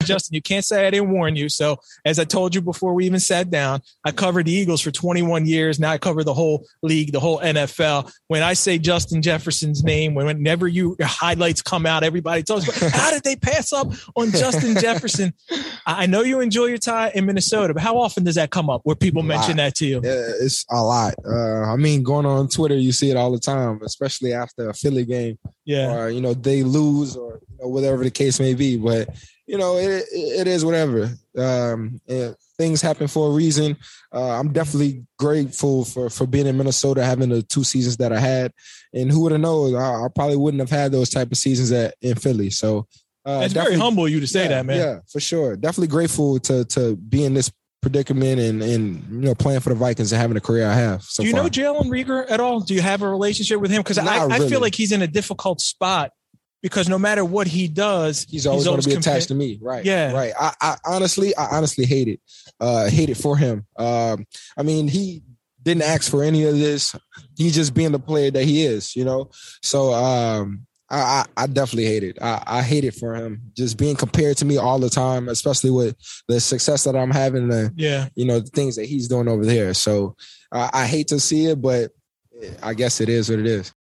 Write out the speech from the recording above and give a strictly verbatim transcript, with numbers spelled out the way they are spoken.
Justin, you can't say I didn't warn you. So as I told you before we even sat down, I covered the Eagles for twenty-one years. Now I cover the whole league, the whole N F L. When I say Justin Jefferson's name, whenever you your highlights come out, everybody tells me, how did they pass up on Justin Jefferson? I know you enjoy your time in Minnesota, but how often does that come up where people mention that to you? Yeah, it's a lot. Uh, I mean, going on Twitter, you see it all the time, especially after a Philly game. Yeah. Or, you know, they lose or you know, whatever the case may be. But, you know, it it is whatever. Um, things happen for a reason. Uh, I'm definitely grateful for, for being in Minnesota, having the two seasons that I had. And who would have known? I, I probably wouldn't have had those type of seasons at, in Philly. So uh, it's very humble of you to say yeah, that, man. Yeah, for sure. Definitely grateful to to be in this predicament and, and you know, playing for the Vikings and having a career I have so Do you far. know Jalen Reagor at all? Do you have a relationship with him? Because I, really. I feel like he's in a difficult spot because no matter what he does, he's always, always going to be compa- attached to me. Right. Yeah. Right. I, I honestly, I honestly hate it. Uh, hate it for him. Um, I mean, he didn't ask for any of this. He's just being the player that he is, you know? So, um, I, I, I definitely hate it. I, I hate it for him just being compared to me all the time, especially with the success that I'm having and, yeah. you know, the things that he's doing over there. So uh, I hate to see it, but I guess it is what it is.